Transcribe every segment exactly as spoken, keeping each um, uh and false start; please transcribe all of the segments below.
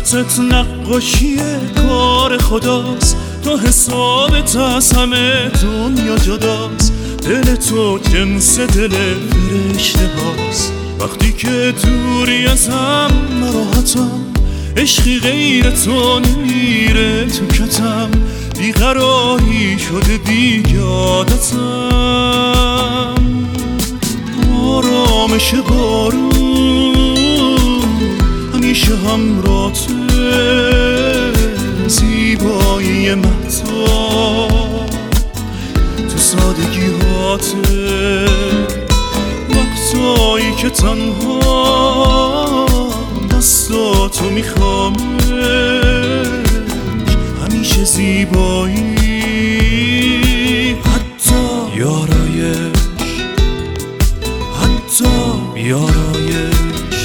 صورتت نقاشی کار خداست، تو حسابت از همه دنیا جداست. دل تو جنس دل فرشته هاست، وقتی که دوری ازم ناراحتم، عشقی غیر تو نمیره تو کتم. بیقراری شده دیگه عادتم، آرامش بارون همیشه همراته، زیبایی مهتاب تو سادگی هاته. وقتایی که تنها دستاتو میخوامش، همیشه زیبایی حتی بیارایش، حتی بیارایش.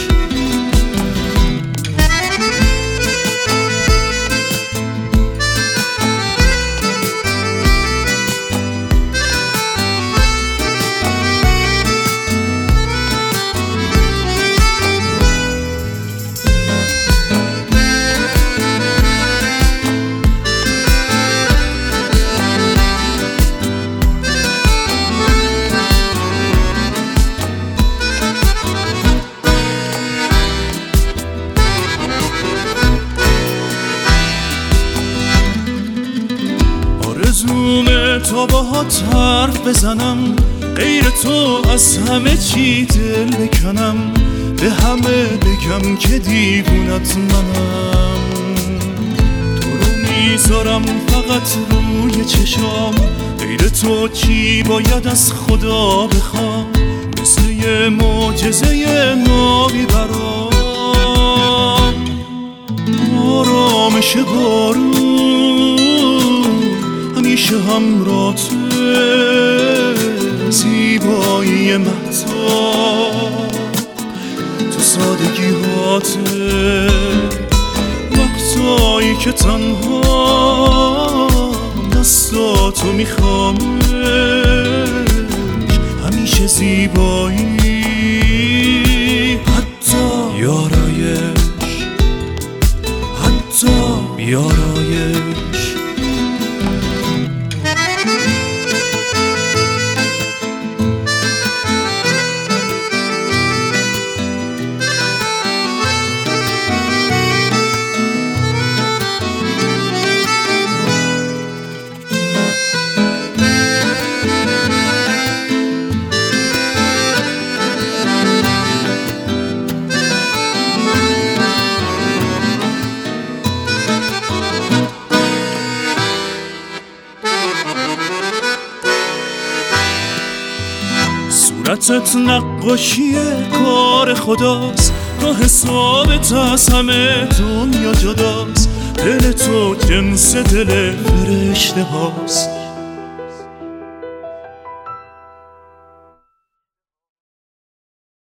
آرزومه تا باهات حرف بزنم، غیر تو از همه چی دل بکنم. به همه بگم که دیوونت منم، تو رو میذارم فقط روی چشام. غیر تو چی باید از خدا بخوام، مثل یه معجزه نابی برام. آرامش بارون همیشه همراته، زیبایی مهتاب تو سادگی هاته. وقتایی که تنها دستاتو میخوامش، همیشه زیبایی حتی بیارایش، حتی بیارایش. صورتت نقاشی کار خداست، تو حسابت از همه دنیا جداست. دل تو جنس دل فرشته هاست،